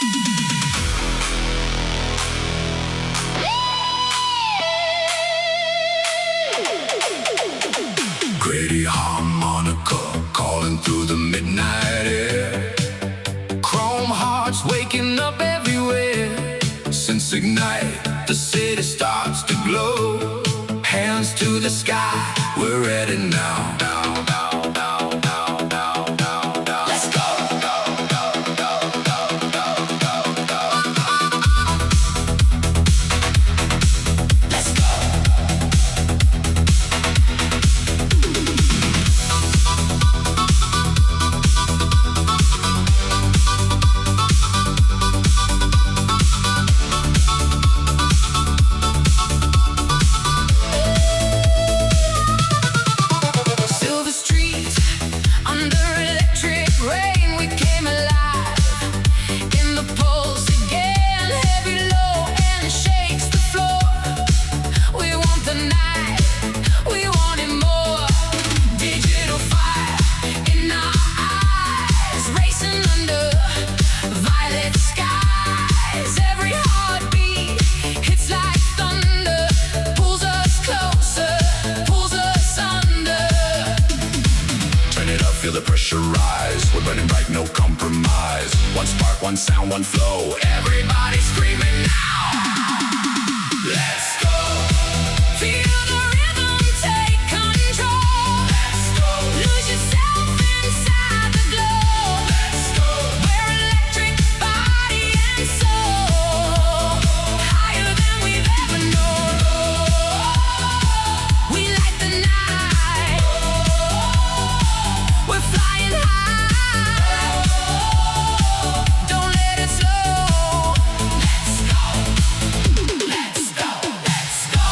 Grady harmonica calling through the midnight air. Chrome hearts waking up everywhere. Since ignite, the city starts to glow. Hands to the sky, we're ready now. Let's go. Let's go. Silver streets under electric rain, we came alive in the pulse again. Heavy low and shakes the floor. We want the night, we want it more. Digital fire in our eyes, racing under violet skies. Every heartbeat hits like thunder, pulls us closer, pulls us under. Turn it up, feel the pressure rise. We're burning bright, no compromise. One spark, one sound, one flow. Everybody screaming now. Let's go. Feel the rhythm take control. Let's go. Lose yourself inside the glow. Let's go. We're electric, body and soul. Higher than we've ever known. We light the night. We're flying high. Don't let it slow. Let's go. Let's go. Let's go.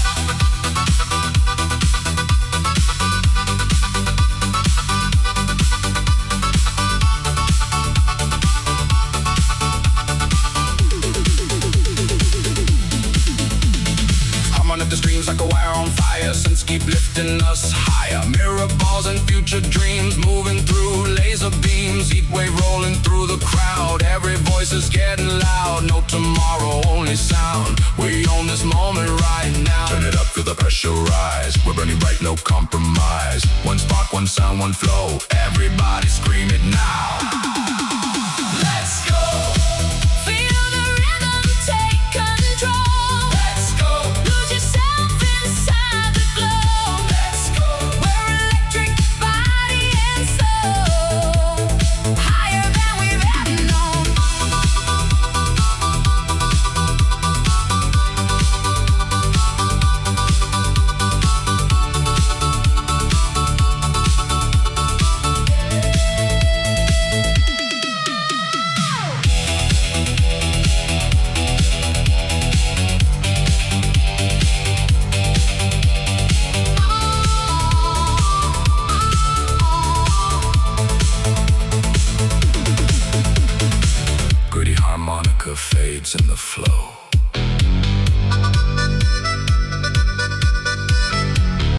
Humming up the streams like a wire on fire. Suns keep lifting us higher. Mirror balls and future dreams moving through laser beams. Heat wave rolling through the crowd. Every voice is getting loud. No tomorrow, only sound. We own this moment right now. Turn it up, feel the pressure rise. We're burning bright, no compromise. One spark, one sound, one flow. Everybody scream it now. Let's go. Feel the rhythm take control. Let's go. Lose yourself inside the glow. Let's go. We're electric, body and soul. Higher than we've ever known. Gritty harmonica fades in the flow.